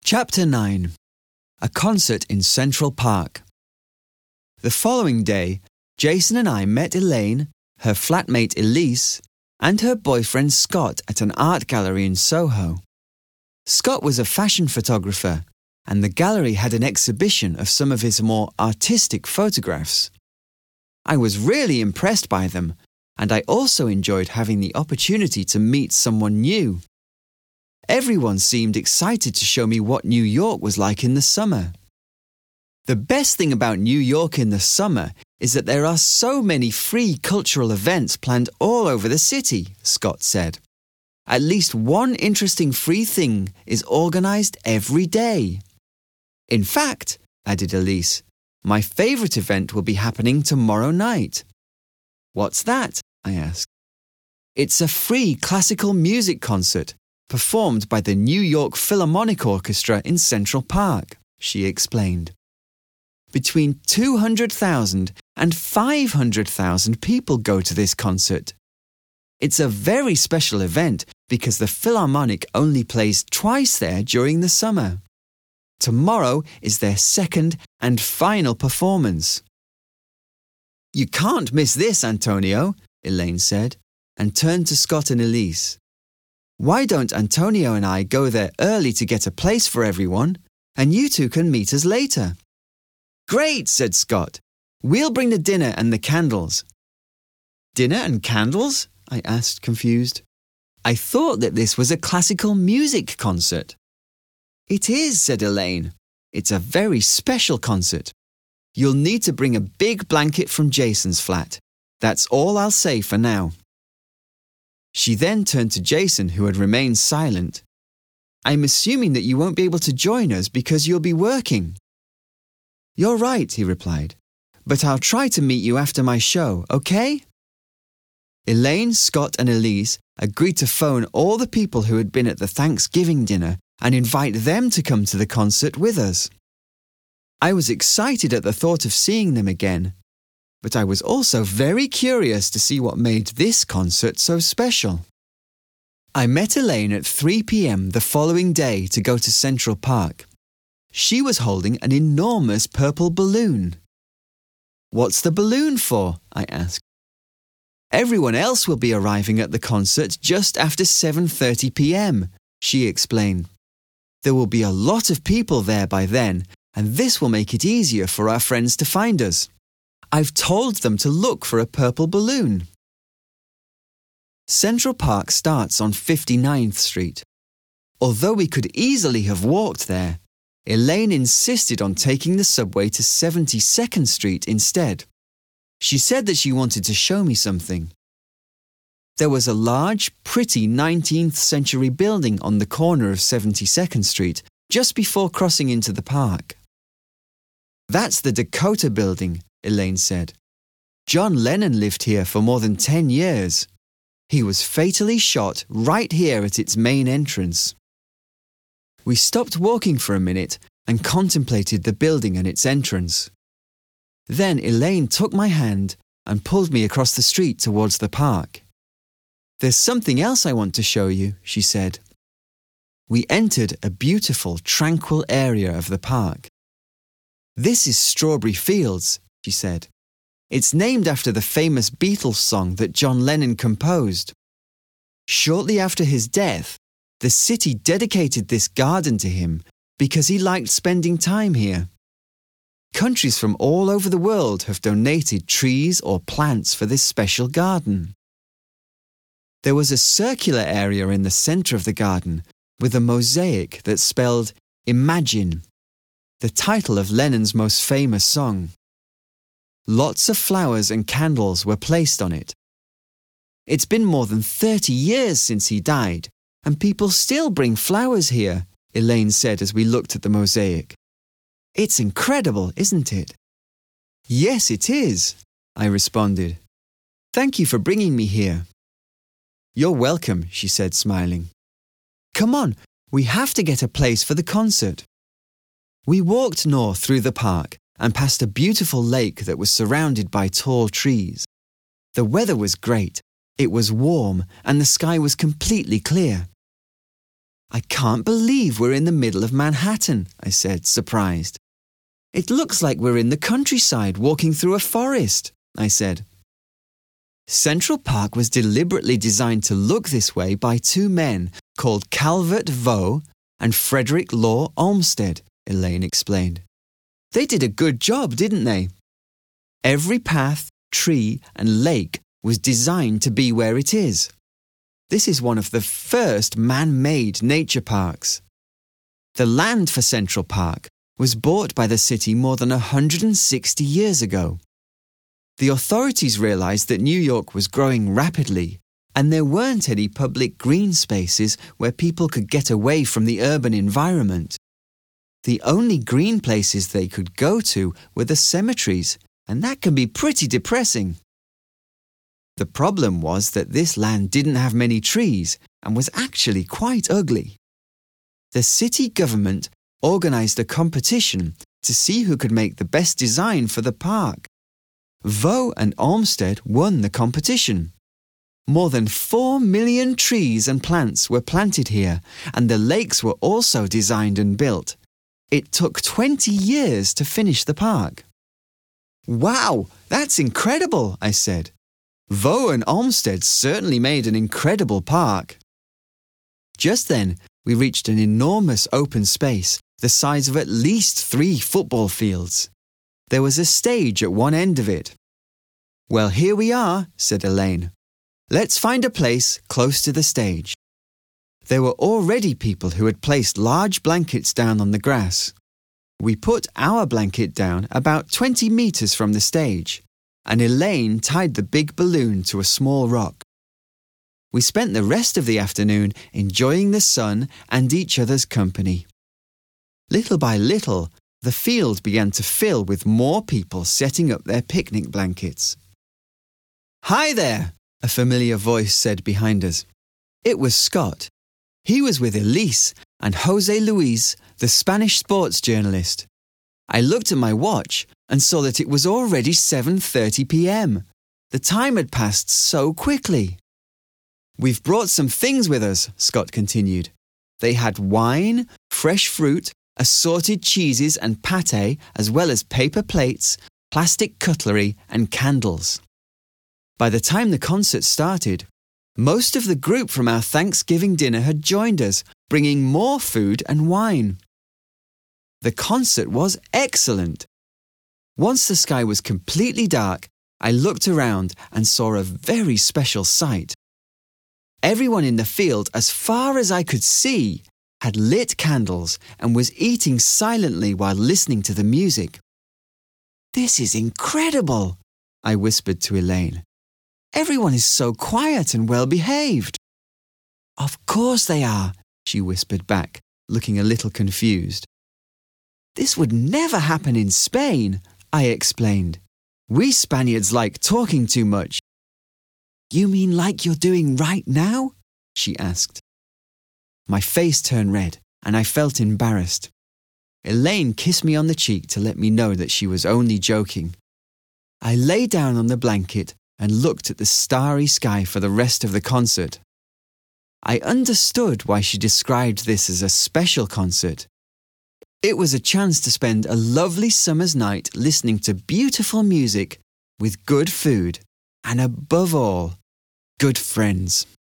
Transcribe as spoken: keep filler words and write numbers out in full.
Chapter nine. A Concert in Central Park. The following day, Jason and I met Elaine, her flatmate Elise, and her boyfriend Scott at an art gallery in Soho. Scott was a fashion photographer, and the gallery had an exhibition of some of his more artistic photographs. I was really impressed by them, and I also enjoyed having the opportunity to meet someone new. Everyone seemed excited to show me what New York was like in the summer. The best thing about New York in the summer is that there are so many free cultural events planned all over the city, Scott said. At least one interesting free thing is organized every day. In fact, added Elise, my favorite event will be happening tomorrow night. What's that? I asked. It's a free classical music concert performed by the New York Philharmonic Orchestra in Central Park, she explained. Between two hundred thousand and five hundred thousand people go to this concert. It's a very special event because the Philharmonic only plays twice there during the summer. Tomorrow is their second and final performance. You can't miss this, Antonio, Elaine said, and turned to Scott and Elise. Why don't Antonio and I go there early to get a place for everyone, and you two can meet us later? Great, said Scott. We'll bring the dinner and the candles. Dinner and candles? I asked, confused. I thought that this was a classical music concert. It is, said Elaine. It's a very special concert. You'll need to bring a big blanket from Jason's flat. That's all I'll say for now. She then turned to Jason, who had remained silent. I'm assuming that you won't be able to join us because you'll be working. You're right, he replied. But I'll try to meet you after my show, okay? Elaine, Scott and Elise agreed to phone all the people who had been at the Thanksgiving dinner and invite them to come to the concert with us. I was excited at the thought of seeing them again, but I was also very curious to see what made this concert so special. I met Elaine at three p.m. the following day to go to Central Park. She was holding an enormous purple balloon. What's the balloon for? I asked. Everyone else will be arriving at the concert just after seven thirty p.m., she explained. There will be a lot of people there by then, and this will make it easier for our friends to find us. I've told them to look for a purple balloon. Central Park starts on fifty-ninth Street. Although we could easily have walked there, Elaine insisted on taking the subway to seventy-second Street instead. She said that she wanted to show me something. There was a large, pretty nineteenth century building on the corner of seventy-second Street, just before crossing into the park. That's the Dakota Building, Elaine said. John Lennon lived here for more than ten years. He was fatally shot right here at its main entrance. We stopped walking for a minute and contemplated the building and its entrance. Then Elaine took my hand and pulled me across the street towards the park. There's something else I want to show you, she said. We entered a beautiful, tranquil area of the park. This is Strawberry Fields, she said. It's named after the famous Beatles song that John Lennon composed. Shortly after his death, the city dedicated this garden to him because he liked spending time here. Countries from all over the world have donated trees or plants for this special garden. There was a circular area in the center of the garden with a mosaic that spelled Imagine, the title of Lennon's most famous song. Lots of flowers and candles were placed on it. It's been more than thirty years since he died, and people still bring flowers here, Elaine said as we looked at the mosaic. It's incredible, isn't it? Yes, it is, I responded. Thank you for bringing me here. You're welcome, she said, smiling. Come on, we have to get a place for the concert. We walked north through the park and past a beautiful lake that was surrounded by tall trees. The weather was great. It was warm and the sky was completely clear. I can't believe we're in the middle of Manhattan, I said, surprised. It looks like we're in the countryside walking through a forest, I said. Central Park was deliberately designed to look this way by two men called Calvert Vaux and Frederick Law Olmsted, Elaine explained. They did a good job, didn't they? Every path, tree and lake was designed to be where it is. This is one of the first man-made nature parks. The land for Central Park was bought by the city more than one hundred sixty years ago. The authorities realized that New York was growing rapidly and there weren't any public green spaces where people could get away from the urban environment. The only green places they could go to were the cemeteries, and that can be pretty depressing. The problem was that this land didn't have many trees and was actually quite ugly. The city government organized a competition to see who could make the best design for the park. Vaux and Olmsted won the competition. More than four million trees and plants were planted here, and the lakes were also designed and built. It took twenty years to finish the park. Wow, that's incredible, I said. Vaux and Olmsted certainly made an incredible park. Just then, we reached an enormous open space, the size of at least three football fields. There was a stage at one end of it. Well, here we are, said Elaine. Let's find a place close to the stage. There were already people who had placed large blankets down on the grass. We put our blanket down about twenty meters from the stage, and Elaine tied the big balloon to a small rock. We spent the rest of the afternoon enjoying the sun and each other's company. Little by little, the field began to fill with more people setting up their picnic blankets. Hi there, a familiar voice said behind us. It was Scott. He was with Elise and Jose Luis, the Spanish sports journalist. I looked at my watch and saw that it was already seven thirty p.m. The time had passed so quickly. We've brought some things with us, Scott continued. They had wine, fresh fruit, assorted cheeses and pâté, as well as paper plates, plastic cutlery and candles. By the time the concert started, most of the group from our Thanksgiving dinner had joined us, bringing more food and wine. The concert was excellent. Once the sky was completely dark, I looked around and saw a very special sight. Everyone in the field, as far as I could see, had lit candles and was eating silently while listening to the music. This is incredible, I whispered to Elaine. Everyone is so quiet and well-behaved. Of course they are, she whispered back, looking a little confused. This would never happen in Spain, I explained. We Spaniards like talking too much. You mean like you're doing right now? She asked. My face turned red and I felt embarrassed. Elaine kissed me on the cheek to let me know that she was only joking. I lay down on the blanket and looked at the starry sky for the rest of the concert. I understood why she described this as a special concert. It was a chance to spend a lovely summer's night listening to beautiful music with good food and, above all, good friends.